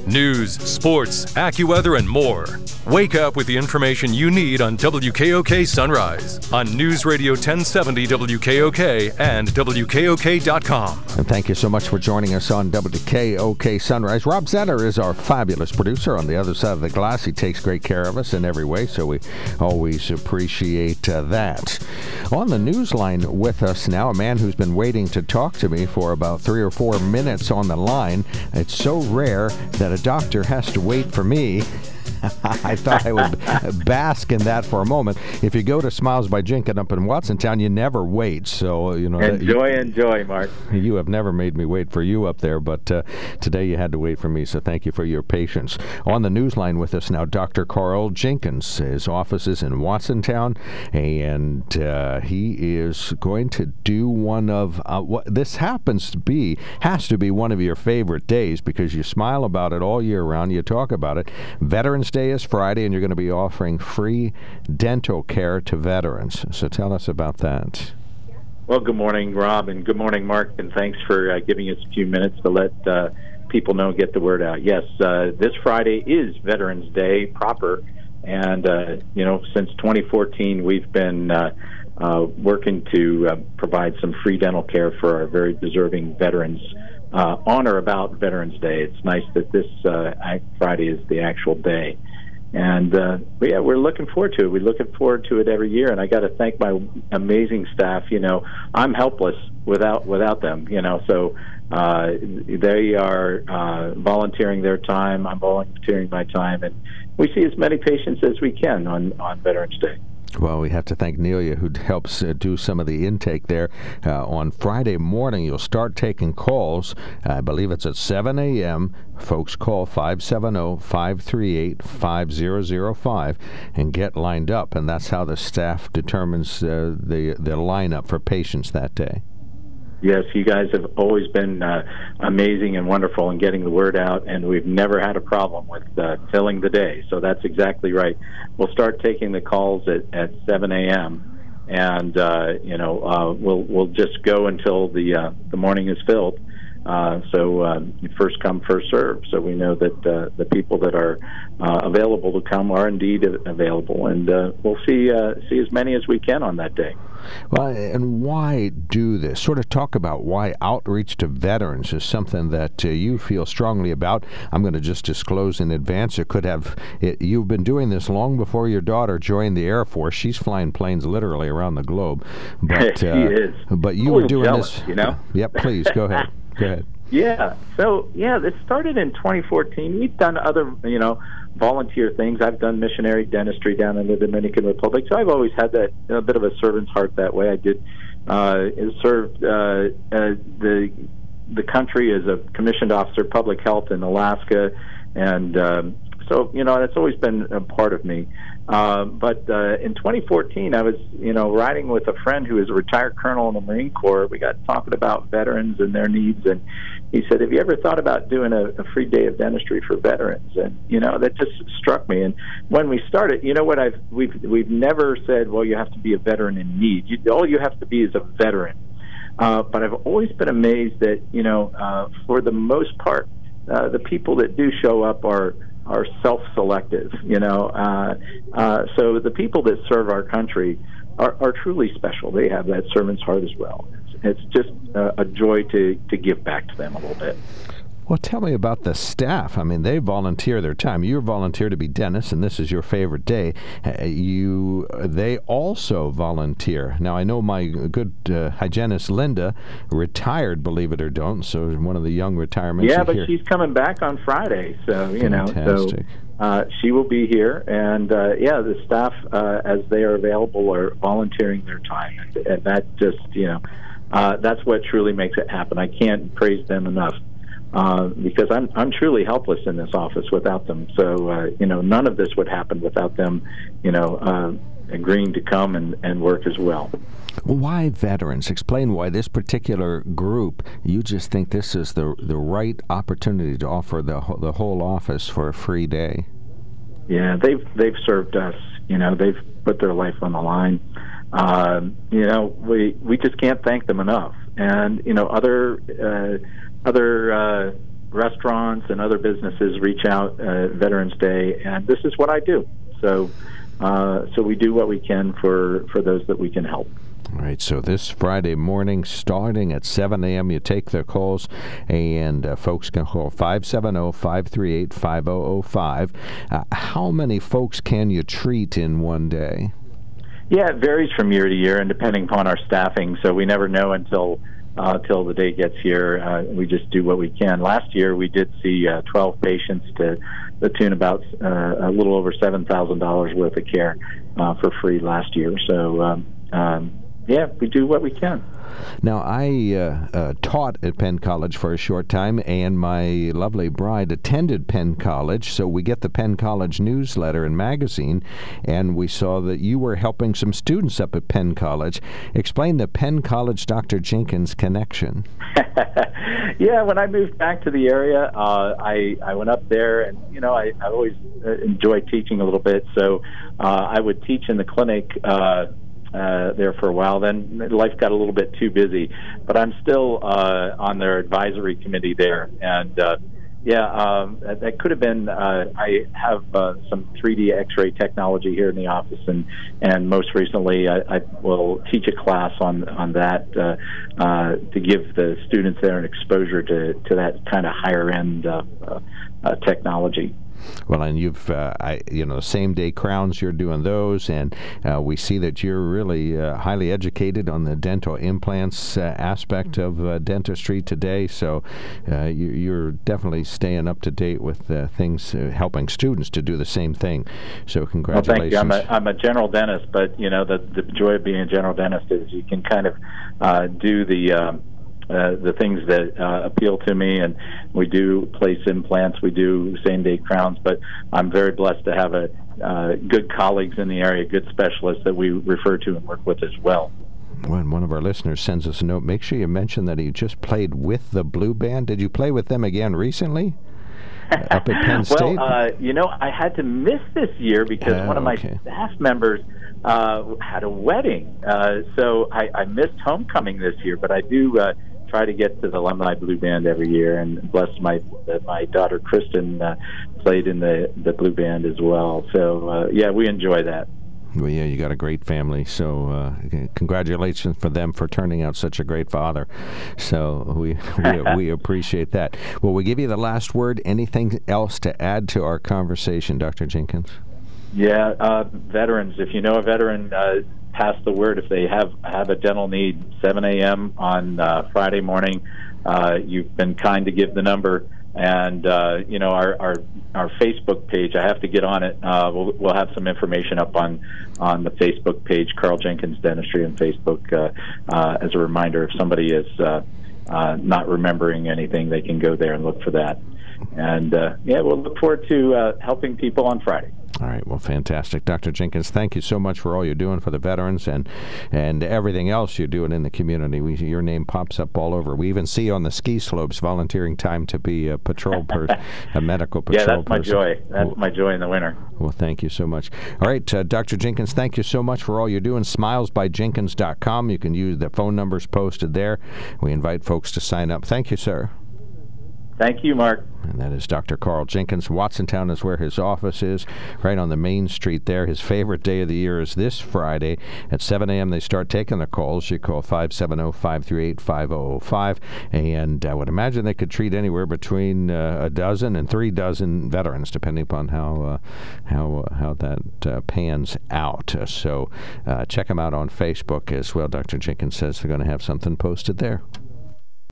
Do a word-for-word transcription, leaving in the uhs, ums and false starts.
News, sports, AccuWeather, and more. Wake up with the information you need on W K O K Sunrise on News Radio ten seventy W K O K and W K O K dot com. And thank you so much for joining us on W K O K Sunrise. Rob Zetter is our fabulous producer on the other side of the glass. He takes great care of us in every way, so we always appreciate uh, that. On the news line with us now, a man who's been waiting to talk to me for about three or four minutes on the line. It's so rare that a doctor has to wait for me. I thought I would bask in that for a moment. If you go to Smiles by Jenkins up in Watsontown, you never wait. So, you know. Enjoy, you, enjoy, Mark. You have never made me wait for you up there, but uh, today you had to wait for me, so thank you for your patience. On the news line with us now, Doctor Carl Jenkins. His office is in Watsontown, and uh, he is going to do one of, uh, what this happens to be, has to be one of your favorite days because you smile about it all year round. You talk about it. Veterans Day is Friday, and you're going to be offering free dental care to veterans. So tell us about that. Well, good morning, Rob, and good morning, Mark, and thanks for uh, giving us a few minutes to let uh, people know, get the word out. Yes, uh, this Friday is Veterans Day proper, and, uh, you know, since twenty fourteen, we've been uh, uh, working to uh, provide some free dental care for our very deserving veterans uh, on or about Veterans Day. It's nice that this uh, Friday is the actual day. And, uh, but yeah, we're looking forward to it. We're looking forward to it every year, and I got to thank my amazing staff. You know, I'm helpless without without them, you know, so uh, they are uh, volunteering their time. I'm volunteering my time, and we see as many patients as we can on, on Veterans Day. Well, we have to thank Nelia, who helps uh, do some of the intake there. Uh, on Friday morning, you'll start taking calls. I believe it's at seven a.m. Folks, call five seven zero, five three eight, five zero zero five and get lined up. And that's how the staff determines uh, the, the lineup for patients that day. Yes, you guys have always been uh, amazing and wonderful in getting the word out, and we've never had a problem with uh, filling the day. So that's exactly right. We'll start taking the calls at, at seven a.m., and uh, you know uh, we'll we'll just go until the uh, the morning is filled. Uh, so uh, first come, first serve. So we know that uh, the people that are uh, available to come are indeed available, and uh, we'll see uh, see as many as we can on that day. Well, and why do this? Sort of talk about why outreach to veterans is something that uh, you feel strongly about. I'm going to just disclose in advance. It could have. It, you've been doing this long before your daughter joined the Air Force. She's flying planes literally around the globe. But she uh, is. But you a were doing jealous, this. You know. Yep. Please go ahead. Go ahead. Yeah. So yeah, this started in twenty fourteen. We've done other, you know, volunteer things. I've done missionary dentistry down in the Dominican Republic, so I've always had that a bit of a servant's heart that way. I did uh, served uh, uh, the the country as a commissioned officer, public health in Alaska, and um, so you know that's always been a part of me. Uh, but uh, in twenty fourteen, I was, you know, riding with a friend who is a retired colonel in the Marine Corps. We got talking about veterans and their needs, and he said, "Have you ever thought about doing a, a free day of dentistry for veterans?" And you know, that just struck me. And when we started, you know what, I've we've we've never said, "Well, you have to be a veteran in need." You, all you have to be is a veteran. Uh, but I've always been amazed that, you know, uh, for the most part, uh, the people that do show up are. are self-selective, you know. Uh, uh, so the people that serve our country are, are truly special. They have that servant's heart as well. It's, it's just uh, a joy to, to give back to them a little bit. Well, tell me about the staff. I mean, they volunteer their time. You volunteer to be dentists, and this is your favorite day. Uh, you, they also volunteer. Now, I know my good uh, hygienist, Linda, retired, believe it or don't, so one of the young retirements. Yeah, but here. She's coming back on Friday, so, you Fantastic. know. So, uh, she will be here, and, uh, yeah, the staff, uh, as they are available, are volunteering their time, and, and that just, you know, uh, that's what truly makes it happen. I can't praise them enough. Uh, because I'm I'm truly helpless in this office without them. So uh, you know, none of this would happen without them, you know, uh, agreeing to come and, and work as well. Why veterans? Explain why this particular group. You just think this is the the right opportunity to offer the the whole office for a free day. Yeah, they've they've served us. You know, they've put their life on the line. Uh, you know, we we just can't thank them enough. And you know, other. Uh, Other uh, restaurants and other businesses reach out uh, Veterans Day, and this is what I do. So, uh, so we do what we can for, for those that we can help. All right, so this Friday morning, starting at seven a.m., you take the calls, and uh, folks can call five seven zero, five three eight, five zero zero five. Uh, how many folks can you treat in one day? Yeah, it varies from year to year and depending upon our staffing, so we never know until uh, till the day gets here. Uh, we just do what we can. Last year, we did see uh, twelve patients to the tune about uh, a little over seven thousand dollars worth of care uh, for free last year. So, um, um, yeah, we do what we can. Now, I uh, uh, taught at Penn College for a short time, and my lovely bride attended Penn College, so we get the Penn College newsletter and magazine, and we saw that you were helping some students up at Penn College. Explain the Penn College Doctor Jenkins connection. Yeah, when I moved back to the area, uh, I, I went up there, and, you know, I, I always enjoy teaching a little bit, so uh, I would teach in the clinic uh Uh, there for a while. Then life got a little bit too busy, but I'm still uh, on their advisory committee there. And uh, yeah, um, that, that could have been. Uh, I have uh, some three D X-ray technology here in the office, and and most recently, I, I will teach a class on on that uh, uh, to give the students there an exposure to to that kind of higher end uh, uh, uh, technology. Well, and you've, uh, I, you know, same-day crowns, you're doing those, and uh, we see that you're really uh, highly educated on the dental implants uh, aspect of uh, dentistry today, so uh, you, you're definitely staying up to date with uh, things, uh, helping students to do the same thing. So congratulations. Well, thank you. I'm a, I'm a general dentist, but, you know, the, the joy of being a general dentist is you can kind of uh, do the... Um, Uh, the things that uh, appeal to me, and we do place implants, we do same-day crowns, but I'm very blessed to have a uh, good colleagues in the area, good specialists that we refer to and work with as well. When one of our listeners sends us a note, make sure you mention that he just played with the Blue Band. Did you play with them again recently? Up at Penn State? Well, uh, you know, I had to miss this year because uh, one of my okay. staff members uh, had a wedding, uh, so I, I missed homecoming this year, but I do uh, try to get to the Alumni Blue Band every year, and bless my uh, my daughter Kristen uh, played in the, the Blue Band as well. So, uh, yeah, we enjoy that. Well, yeah, you got a great family, so uh, congratulations for them for turning out such a great father. So we, we we appreciate that. Well, we give you the last word. Anything else to add to our conversation, Doctor Jenkins? Yeah, uh, veterans, if you know a veteran, uh, pass the word. If they have, have a dental need, seven a.m. on uh, Friday morning, uh, you've been kind to give the number. And, uh, you know, our, our our Facebook page, I have to get on it. Uh, we'll, we'll have some information up on, on the Facebook page, Carl Jenkins Dentistry on Facebook. Uh, uh, as a reminder, if somebody is uh, uh, not remembering anything, they can go there and look for that. And, uh, yeah, we'll look forward to uh, helping people on Friday. All right, well, fantastic. Doctor Jenkins, thank you so much for all you're doing for the veterans and and everything else you're doing in the community. We, your name pops up all over. We even see you on the ski slopes volunteering time to be a patrol person, a medical patrol person. Yeah, that's my person. joy. That's well, my joy in the winter. Well, thank you so much. All right, uh, Doctor Jenkins, thank you so much for all you're doing. smiles by jenkins dot com. You can use the phone numbers posted there. We invite folks to sign up. Thank you, sir. Thank you, Mark. And that is Doctor Carl Jenkins. Watsontown is where his office is, right on the main street there. His favorite day of the year is this Friday. At seven a.m. they start taking the calls. You call five seven zero, five three eight, five zero zero five. And I would imagine they could treat anywhere between uh, a dozen and three dozen veterans, depending upon how uh, how uh, how that uh, pans out. Uh, so uh, check them out on Facebook as well. Doctor Jenkins says they're going to have something posted there.